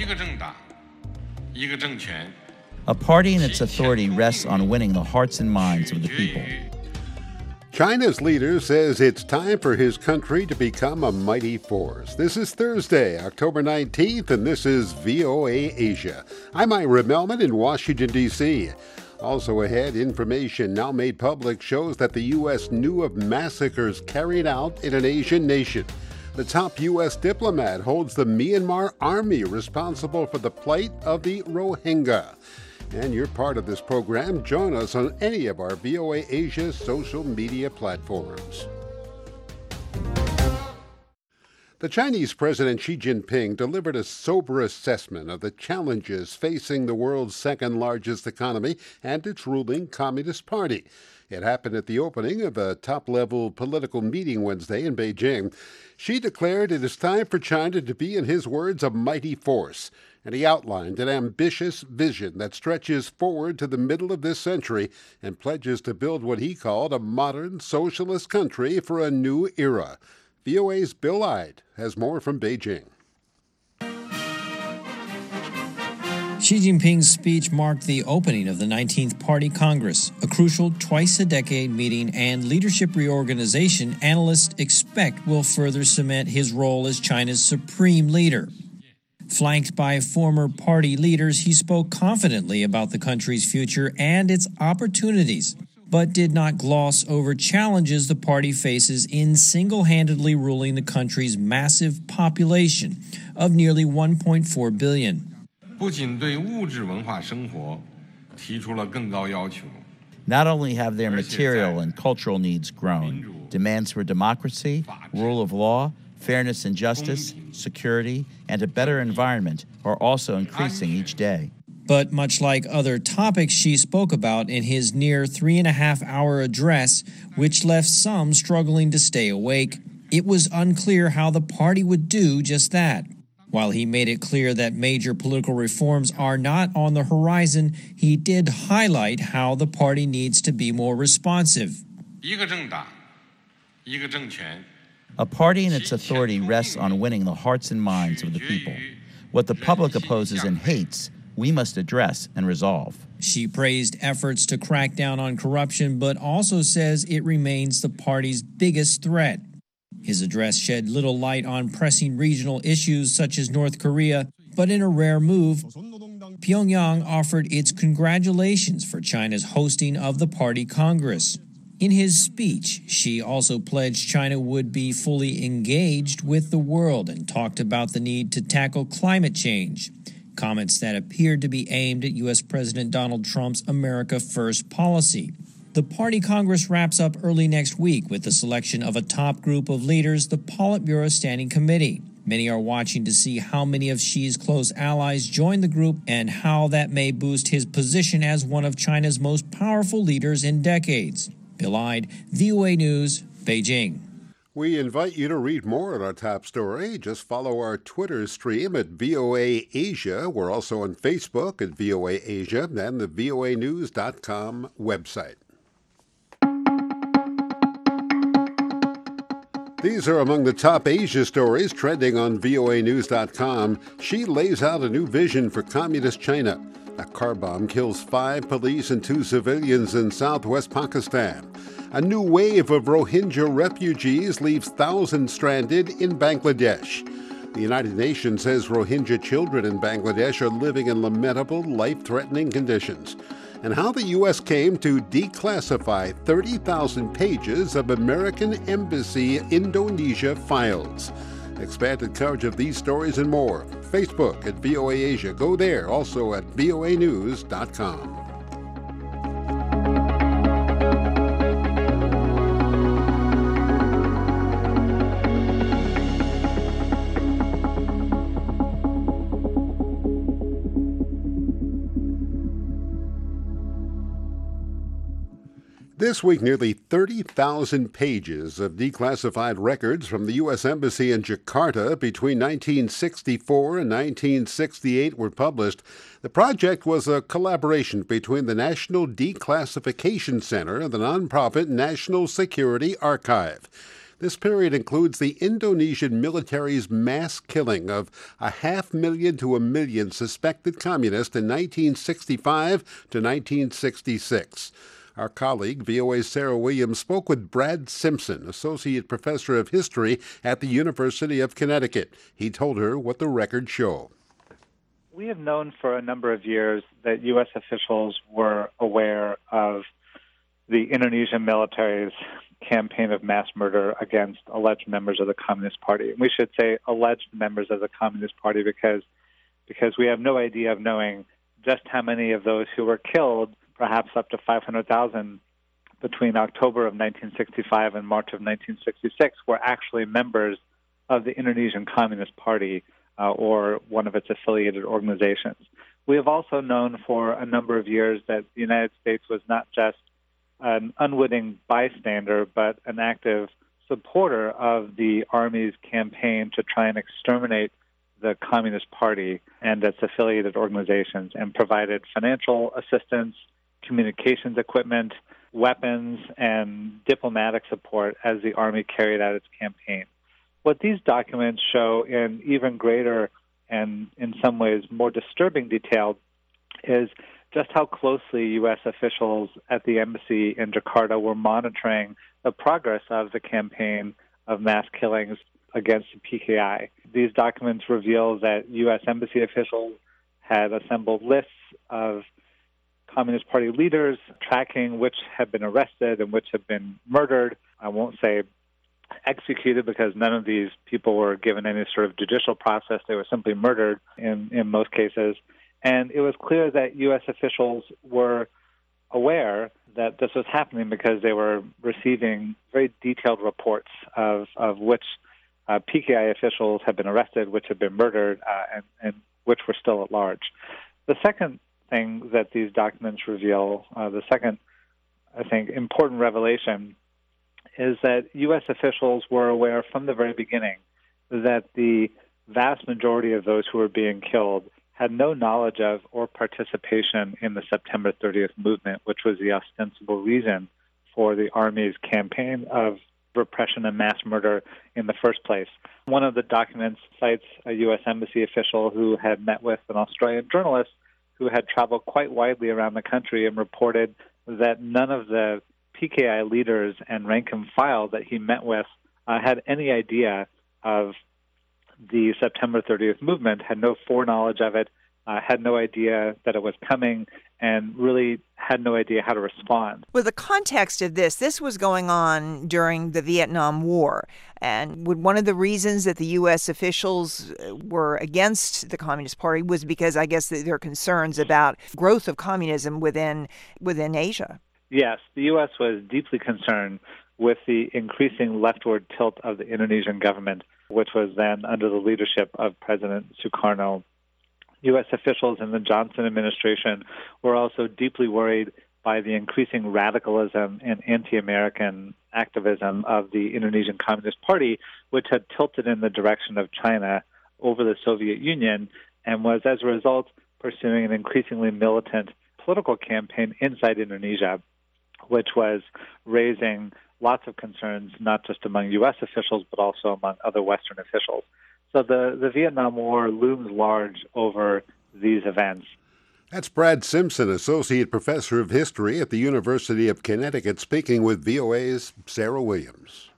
A party and its authority rests on winning the hearts and minds of the people. China's leader says it's time for his country to become a mighty force. This is Thursday, October 19th, and this is VOA Asia. I'm Ira Melman in Washington, D.C. Also ahead, information now made public shows that the U.S. knew of massacres carried out in an Asian nation. The top U.S. diplomat holds the Myanmar army responsible for the plight of the Rohingya. And you're part of this program. Join us on any of our VOA Asia social media platforms. The Chinese President Xi Jinping delivered a sober assessment of the challenges facing the world's second-largest economy and its ruling Communist Party. It happened at the opening of a top-level political meeting Wednesday in Beijing. Xi declared it is time for China to be, in his words, a mighty force. And he outlined an ambitious vision that stretches forward to the middle of this century and pledges to build what he called a modern socialist country for a new era. VOA's Bill Ide has more from Beijing. Xi Jinping's speech marked the opening of the 19th Party Congress, a crucial twice-a-decade meeting and leadership reorganization analysts expect will further cement his role as China's supreme leader. Flanked by former party leaders, he spoke confidently about the country's future and its opportunities, but did not gloss over challenges the party faces in single-handedly ruling the country's massive population of nearly 1.4 billion. Not only have their material and cultural needs grown, demands for democracy, rule of law, fairness and justice, security, and a better environment are also increasing each day. But much like other topics Xi spoke about in his near 3.5-hour address, which left some struggling to stay awake, it was unclear how the party would do just that. While he made it clear that major political reforms are not on the horizon, he did highlight how the party needs to be more responsive. A party and its authority rests on winning the hearts and minds of the people. What the public opposes and hates, we must address and resolve. Xi praised efforts to crack down on corruption, but also says it remains the party's biggest threat. His address shed little light on pressing regional issues such as North Korea, but in a rare move, Pyongyang offered its congratulations for China's hosting of the Party Congress. In his speech, Xi also pledged China would be fully engaged with the world and talked about the need to tackle climate change, comments that appeared to be aimed at U.S. President Donald Trump's America First policy. The Party Congress wraps up early next week with the selection of a top group of leaders, the Politburo Standing Committee. Many are watching to see how many of Xi's close allies join the group and how that may boost his position as one of China's most powerful leaders in decades. Bill Ide, VOA News, Beijing. We invite you to read more on our top story. Just follow our Twitter stream at VOA Asia. We're also on Facebook at VOA Asia and the voanews.com website. These are among the top Asia stories trending on voanews.com. Xi lays out a new vision for communist China. A car bomb kills 5 police and 2 civilians in southwest Pakistan. A new wave of Rohingya refugees leaves thousands stranded in Bangladesh. The United Nations says Rohingya children in Bangladesh are living in lamentable, life-threatening conditions. And how the U.S. came to declassify 30,000 pages of American Embassy Indonesia files. Expanded coverage of these stories and more. Facebook at VOA Asia. Go there. Also at voanews.com. This week, nearly 30,000 pages of declassified records from the U.S. Embassy in Jakarta between 1964 and 1968 were published. The project was a collaboration between the National Declassification Center and the nonprofit National Security Archive. This period includes the Indonesian military's mass killing of 500,000 to 1 million suspected communists in 1965 to 1966. Our colleague, VOA's Sarah Williams, spoke with Brad Simpson, Associate Professor of History at the University of Connecticut. He told her what the records show. We have known for a number of years that U.S. officials were aware of the Indonesian military's campaign of mass murder against alleged members of the Communist Party. And we should say alleged members of the Communist Party because we have no idea of knowing just how many of those who were killed, perhaps up to 500,000 between October of 1965 and March of 1966, were actually members of the Indonesian Communist Party or one of its affiliated organizations. We have also known for a number of years that the United States was not just an unwitting bystander, but an active supporter of the Army's campaign to try and exterminate the Communist Party and its affiliated organizations, and provided financial assistance, communications equipment, weapons, and diplomatic support as the Army carried out its campaign. What these documents show in even greater and in some ways more disturbing detail is just how closely U.S. officials at the embassy in Jakarta were monitoring the progress of the campaign of mass killings against the PKI. These documents reveal that U.S. embassy officials had assembled lists of Communist Party leaders, tracking which had been arrested and which had been murdered. I won't say executed because none of these people were given any sort of judicial process. They were simply murdered in most cases. And it was clear that U.S. officials were aware that this was happening because they were receiving very detailed reports of which PKI officials had been arrested, which had been murdered, and which were still at large. The second thing that these documents reveal, the second, I think, important revelation, is that U.S. officials were aware from the very beginning that the vast majority of those who were being killed had no knowledge of or participation in the September 30th movement, which was the ostensible reason for the Army's campaign of repression and mass murder in the first place. One of the documents cites a U.S. embassy official who had met with an Australian journalist who had traveled quite widely around the country and reported that none of the PKI leaders and rank and file that he met with had any idea of the September 30th movement, had no foreknowledge of it, had no idea that it was coming, and really had no idea how to respond. Well, the context of this was going on during the Vietnam War. And one of the reasons that the U.S. officials were against the Communist Party was because, I guess, there are concerns about growth of communism within Asia. Yes, the U.S. was deeply concerned with the increasing leftward tilt of the Indonesian government, which was then under the leadership of President Sukarno. U.S. officials in the Johnson administration were also deeply worried by the increasing radicalism and anti-American activism of the Indonesian Communist Party, which had tilted in the direction of China over the Soviet Union and was, as a result, pursuing an increasingly militant political campaign inside Indonesia, which was raising lots of concerns, not just among U.S. officials, but also among other Western officials. So the Vietnam War looms large over these events. That's Brad Simpson, Associate Professor of History at the University of Connecticut, speaking with VOA's Sarah Williams.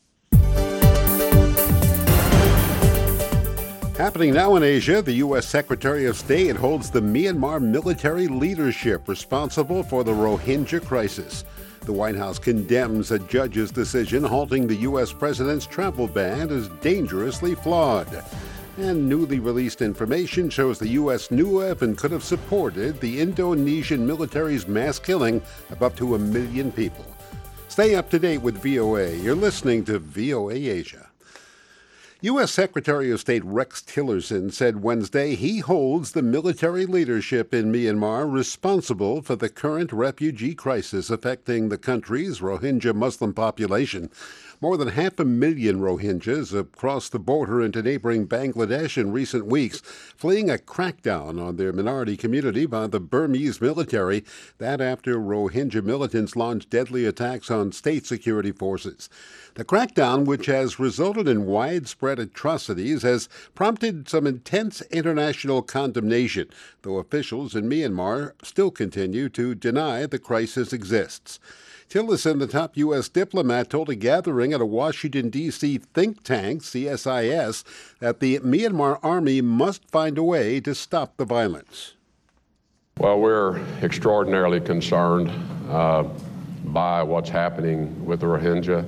Happening now in Asia, the U.S. Secretary of State holds the Myanmar military leadership responsible for the Rohingya crisis. The White House condemns a judge's decision halting the U.S. president's travel ban as dangerously flawed. And newly released information shows the U.S. knew of and could have supported the Indonesian military's mass killing of up to 1 million people. Stay up to date with VOA. You're listening to VOA Asia. U.S. Secretary of State Rex Tillerson said Wednesday he holds the military leadership in Myanmar responsible for the current refugee crisis affecting the country's Rohingya Muslim population. More than 500,000 Rohingyas have crossed the border into neighboring Bangladesh in recent weeks, fleeing a crackdown on their minority community by the Burmese military. That after Rohingya militants launched deadly attacks on state security forces. The crackdown, which has resulted in widespread atrocities, has prompted some intense international condemnation, though officials in Myanmar still continue to deny the crisis exists. Tillerson, the top U.S. diplomat, told a gathering at a Washington, D.C. think tank, CSIS, that the Myanmar army must find a way to stop the violence. Well, we're extraordinarily concerned by what's happening with the Rohingya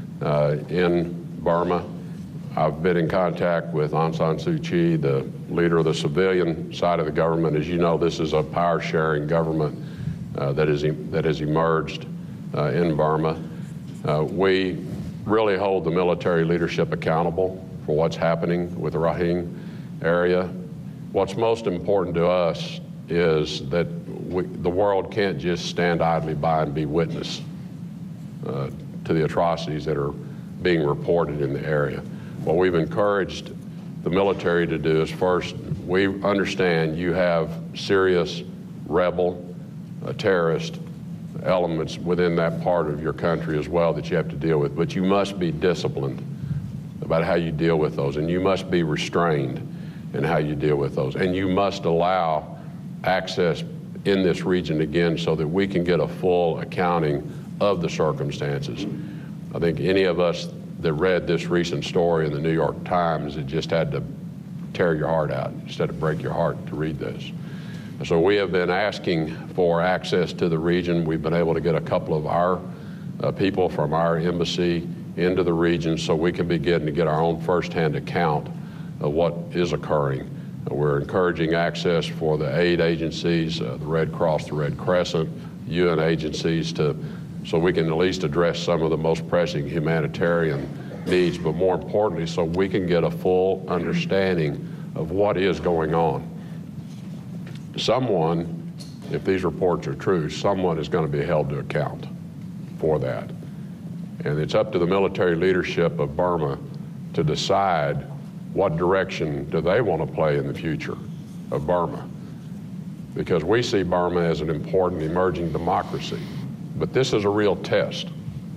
in Burma. I've been in contact with Aung San Suu Kyi, the leader of the civilian side of the government. As you know, this is a power-sharing government that has emerged in Burma. We really hold the military leadership accountable for what's happening with the Rohingya area. What's most important to us is that the world can't just stand idly by and be witness to the atrocities that are being reported in the area. What we've encouraged the military to do is, first, we understand you have serious rebel, terrorist elements within that part of your country as well that you have to deal with, but you must be disciplined about how you deal with those, and you must be restrained in how you deal with those, and you must allow access in this region again so that we can get a full accounting of the circumstances. I think any of us that read this recent story in the New York Times, it just had to tear your heart out instead of break your heart to read this. So we have been asking for access to the region. We've been able to get a couple of our people from our embassy into the region so we can begin to get our own firsthand account of what is occurring. We're encouraging access for the aid agencies, the Red Cross, the Red Crescent, UN agencies, so we can at least address some of the most pressing humanitarian needs, but more importantly, so we can get a full understanding of what is going on. Someone, if these reports are true, someone is going to be held to account for that. And it's up to the military leadership of Burma to decide what direction do they want to play in the future of Burma. Because we see Burma as an important emerging democracy. But this is a real test.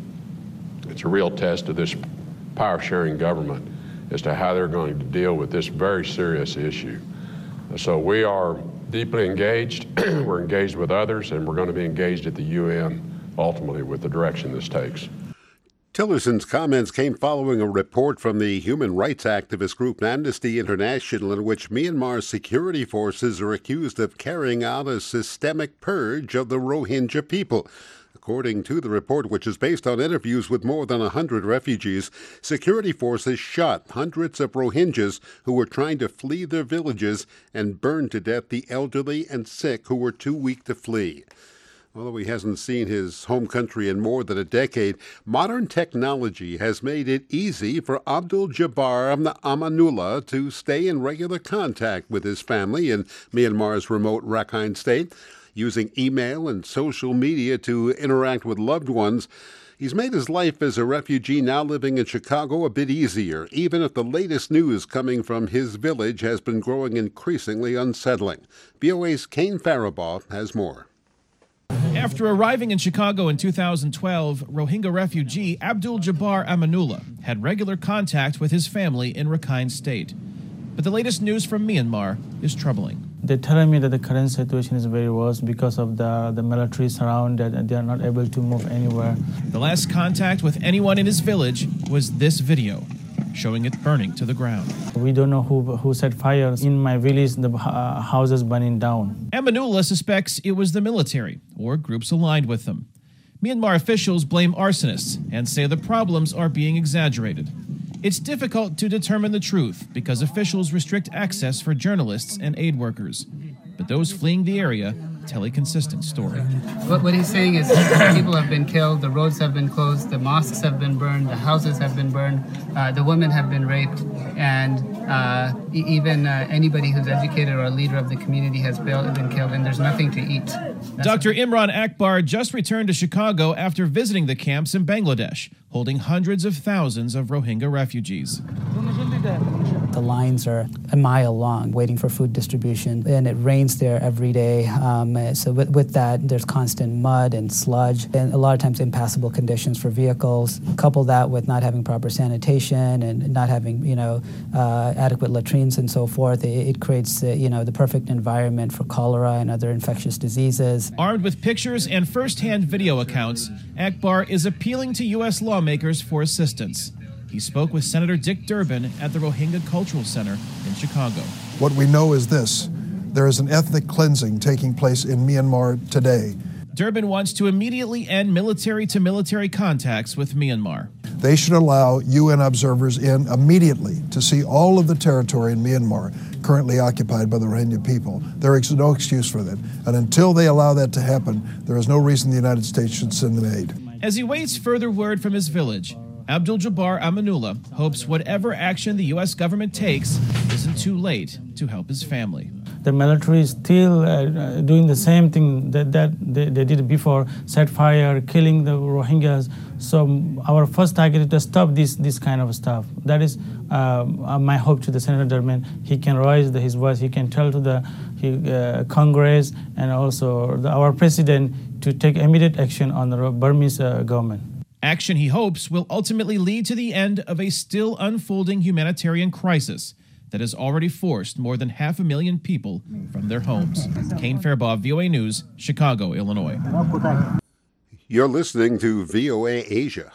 It's a real test of this power-sharing government as to how they're going to deal with this very serious issue. So we are deeply engaged. We're engaged with others, and we're going to be engaged at the UN, ultimately, with the direction this takes. Tillerson's comments came following a report from the human rights activist group Amnesty International in which Myanmar's security forces are accused of carrying out a systemic purge of the Rohingya people. According to the report, which is based on interviews with more than 100 refugees, security forces shot hundreds of Rohingyas who were trying to flee their villages and burned to death the elderly and sick who were too weak to flee. Although he hasn't seen his home country in more than a decade, modern technology has made it easy for Abdul Jabbar Amanullah to stay in regular contact with his family in Myanmar's remote Rakhine state. Using email and social media to interact with loved ones, he's made his life as a refugee now living in Chicago a bit easier, even if the latest news coming from his village has been growing increasingly unsettling. VOA's Kane Faribaugh has more. After arriving in Chicago in 2012, Rohingya refugee Abdul Jabbar Amanullah had regular contact with his family in Rakhine State. But the latest news from Myanmar is troubling. They're telling me that the current situation is very worse because of the military surround, that they are not able to move anywhere. The last contact with anyone in his village was this video, showing it burning to the ground. We don't know who set fire. In my village, the house is burning down. Amanullah suspects it was the military or groups aligned with them. Myanmar officials blame arsonists and say the problems are being exaggerated. It's difficult to determine the truth because officials restrict access for journalists and aid workers. But those fleeing the area tell a consistent story. What he's saying is people have been killed, the roads have been closed, the mosques have been burned, the houses have been burned, the women have been raped, and even anybody who's educated or a leader of the community has been killed, and there's nothing to eat. Dr. Imran Akbar just returned to Chicago after visiting the camps in Bangladesh, holding hundreds of thousands of Rohingya refugees. The lines are a mile long waiting for food distribution, and it rains there every day. So with that, there's constant mud and sludge, and a lot of times impassable conditions for vehicles. Couple that with not having proper sanitation and not having, adequate latrines and so forth, it creates, the perfect environment for cholera and other infectious diseases. Armed with pictures and first-hand video accounts, Akbar is appealing to U.S. lawmakers for assistance. He spoke with Senator Dick Durbin at the Rohingya Cultural Center in Chicago. What we know is this: there is an ethnic cleansing taking place in Myanmar today. Durbin wants to immediately end military-to-military contacts with Myanmar. They should allow UN observers in immediately to see all of the territory in Myanmar currently occupied by the Rohingya people. There is no excuse for that. And until they allow that to happen, there is no reason the United States should send them aid. As he waits further word from his village, Abdul-Jabbar Amanullah hopes whatever action the U.S. government takes isn't too late to help his family. The military is still doing the same thing that they did before, set fire, killing the Rohingyas. So our first target is to stop this kind of stuff. That is my hope to the Senator Durbin. He can raise his voice. He can tell to the Congress and also our president to take immediate action on the Burmese government. Action he hopes will ultimately lead to the end of a still unfolding humanitarian crisis that has already forced more than 500,000 people from their homes. Kane Fairbaugh, VOA News, Chicago, Illinois. You're listening to VOA Asia.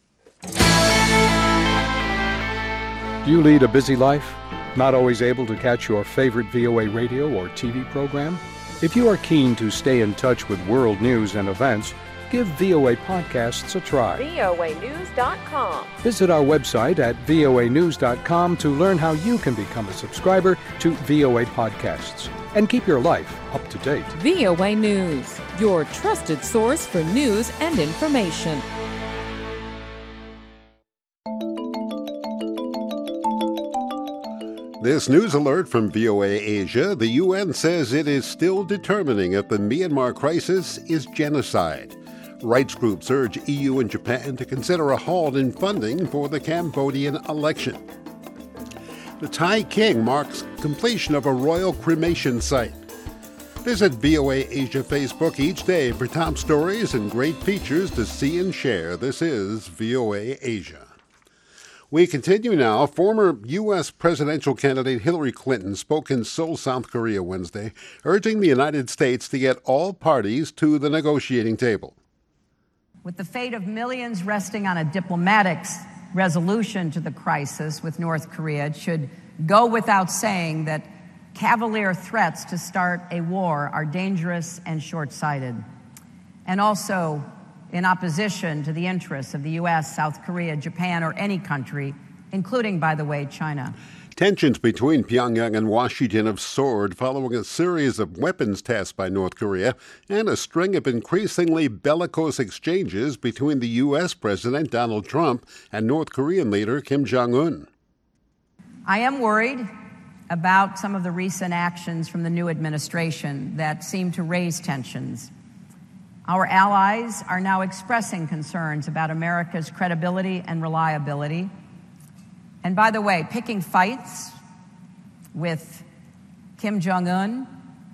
Do you lead a busy life? Not always able to catch your favorite VOA radio or TV program? If you are keen to stay in touch with world news and events, give VOA Podcasts a try. voanews.com. Visit our website at voanews.com to learn how you can become a subscriber to VOA Podcasts and keep your life up to date. VOA News, your trusted source for news and information. This news alert from VOA Asia: the UN says it is still determining if the Myanmar crisis is genocide. Rights groups urge EU and Japan to consider a halt in funding for the Cambodian election. The Thai King marks completion of a royal cremation site. Visit VOA Asia Facebook each day for top stories and great features to see and share. This is VOA Asia. We continue now. Former U.S. presidential candidate Hillary Clinton spoke in Seoul, South Korea Wednesday, urging the United States to get all parties to the negotiating table. With the fate of millions resting on a diplomatic resolution to the crisis with North Korea, it should go without saying that cavalier threats to start a war are dangerous and short-sighted, and also in opposition to the interests of the U.S., South Korea, Japan, or any country, including, by the way, China. Tensions between Pyongyang and Washington have soared following a series of weapons tests by North Korea and a string of increasingly bellicose exchanges between the U.S. President Donald Trump and North Korean leader Kim Jong-un. I am worried about some of the recent actions from the new administration that seem to raise tensions. Our allies are now expressing concerns about America's credibility and reliability. And by the way, picking fights with Kim Jong-un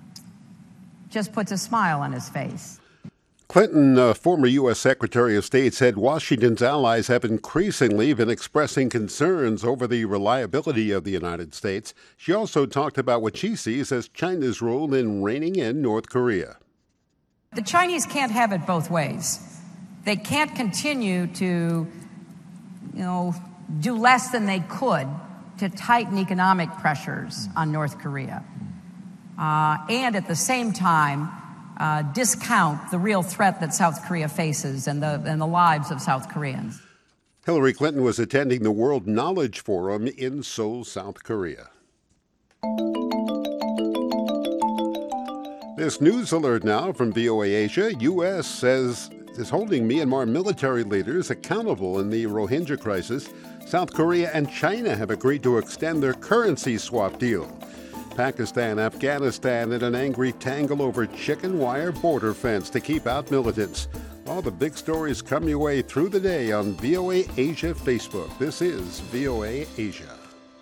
just puts a smile on his face. Clinton, former U.S. Secretary of State, said Washington's allies have increasingly been expressing concerns over the reliability of the United States. She also talked about what she sees as China's role in reining in North Korea. The Chinese can't have it both ways. They can't continue to, do less than they could to tighten economic pressures on North Korea, and at the same time discount the real threat that South Korea faces and the lives of South Koreans. Hillary Clinton was attending the World Knowledge Forum in Seoul, South Korea. This news alert now from VOA Asia. U.S. is holding Myanmar military leaders accountable in the Rohingya crisis. South Korea and China have agreed to extend their currency swap deal. Pakistan, Afghanistan in an angry tangle over chicken wire border fence to keep out militants. All the big stories come your way through the day on VOA Asia Facebook. This is VOA Asia.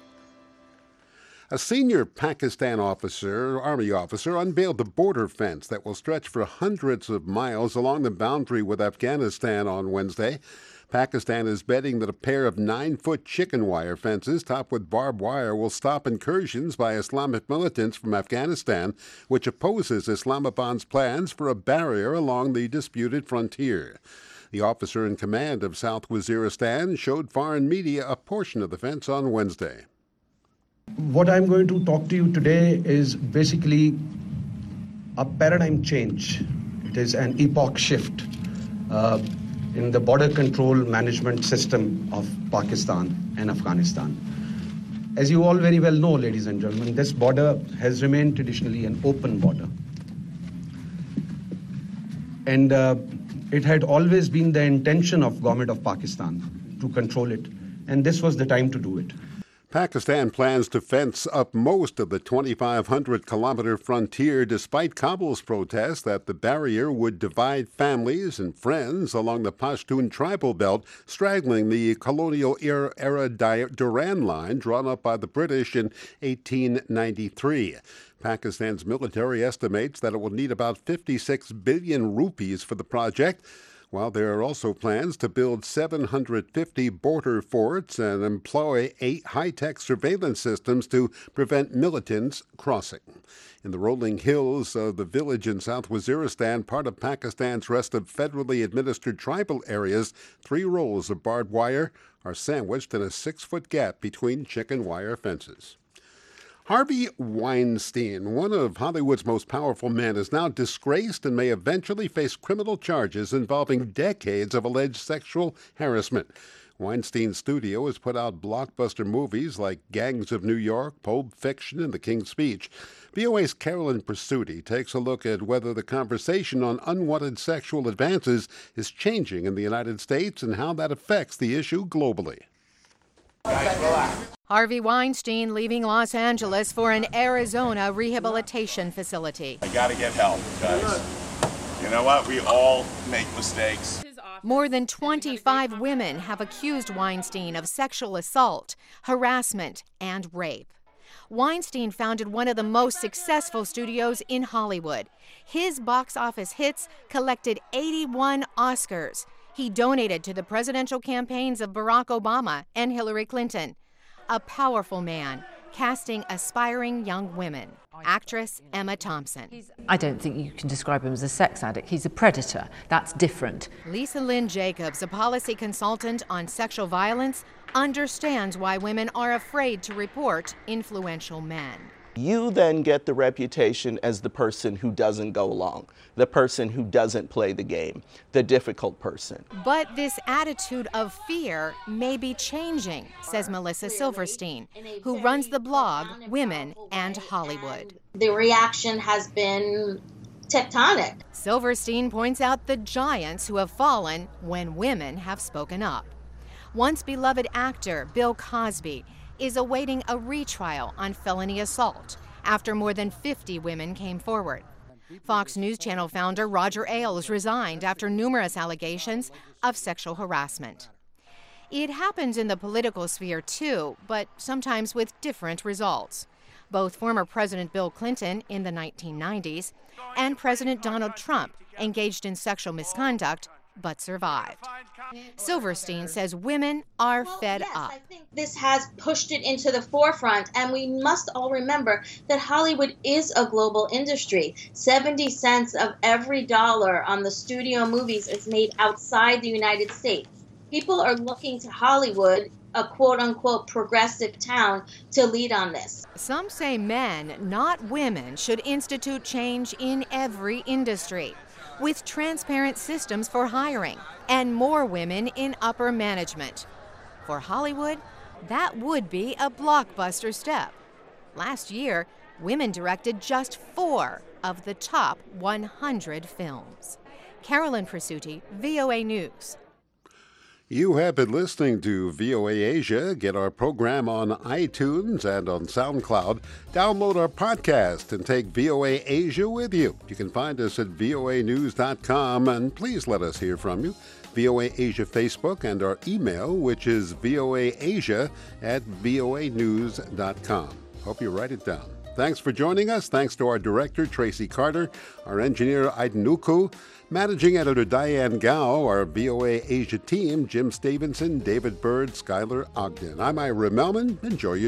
A senior Pakistan Army officer, unveiled a border fence that will stretch for hundreds of miles along the boundary with Afghanistan on Wednesday. Pakistan is betting that a pair of 9-foot chicken wire fences topped with barbed wire will stop incursions by Islamic militants from Afghanistan, which opposes Islamabad's plans for a barrier along the disputed frontier. The officer in command of South Waziristan showed foreign media a portion of the fence on Wednesday. What I'm going to talk to you today is basically a paradigm change. It is an epoch shift in the border control management system of Pakistan and Afghanistan. As you all very well know, ladies and gentlemen, this border has remained traditionally an open border. And it had always been the intention of government of Pakistan to control it, and this was the time to do it. Pakistan plans to fence up most of the 2,500-kilometer frontier despite Kabul's protest that the barrier would divide families and friends along the Pashtun tribal belt, straddling the colonial-era Durand Line drawn up by the British in 1893. Pakistan's military estimates that it will need about 56 billion rupees for the project, while there are also plans to build 750 border forts and employ 8 high-tech surveillance systems to prevent militants crossing. In the rolling hills of the village in South Waziristan, part of Pakistan's rest of federally administered tribal areas, 3 rolls of barbed wire are sandwiched in a 6-foot gap between chicken wire fences. Harvey Weinstein, one of Hollywood's most powerful men, is now disgraced and may eventually face criminal charges involving decades of alleged sexual harassment. Weinstein's studio has put out blockbuster movies like Gangs of New York, Pulp Fiction, and The King's Speech. VOA's Carolyn Presutti takes a look at whether the conversation on unwanted sexual advances is changing in the United States and how that affects the issue globally. Harvey Weinstein leaving Los Angeles for an Arizona rehabilitation facility. I gotta get help, guys. You know what? We all make mistakes. More than 25 women have accused Weinstein of sexual assault, harassment, and rape. Weinstein founded one of the most successful studios in Hollywood. His box office hits collected 81 Oscars. He donated to the presidential campaigns of Barack Obama and Hillary Clinton. A powerful man, casting aspiring young women. Actress Emma Thompson. I don't think you can describe him as a sex addict. He's a predator. That's different. Lisa Lynn Jacobs, a policy consultant on sexual violence, understands why women are afraid to report influential men. You then get the reputation as the person who doesn't go along, the person who doesn't play the game, the difficult person. But this attitude of fear may be changing, says Melissa Silverstein, who runs the blog Women and Hollywood. The reaction has been tectonic. Silverstein points out the giants who have fallen when women have spoken up. Once beloved actor Bill Cosby is awaiting a retrial on felony assault after more than 50 women came forward. Fox News Channel founder Roger Ailes resigned after numerous allegations of sexual harassment. It happens in the political sphere too, but sometimes with different results. Both former President Bill Clinton in the 1990s and President Donald Trump engaged in sexual misconduct but survived. Silverstein says women are fed up. I think this has pushed it into the forefront, and we must all remember that Hollywood is a global industry. 70 cents of every dollar on the studio movies is made outside the United States. People are looking to Hollywood, a quote-unquote progressive town, to lead on this. Some say men, not women, should institute change in every industry, with transparent systems for hiring and more women in upper management. For Hollywood, that would be a blockbuster step. Last year, women directed just 4 of the top 100 films. Carolyn Presutti, VOA News. You have been listening to VOA Asia. Get our program on iTunes and on SoundCloud. Download our podcast and take VOA Asia with you. You can find us at voanews.com, and please let us hear from you. VOA Asia Facebook and our email, which is voaasia@voanews.com. Hope you write it down. Thanks for joining us. Thanks to our director, Tracy Carter, our engineer, Aiden Nuku, managing editor, Diane Gao, our VOA Asia team, Jim Stevenson, David Bird, Skylar Ogden. I'm Ira Melman. Enjoy your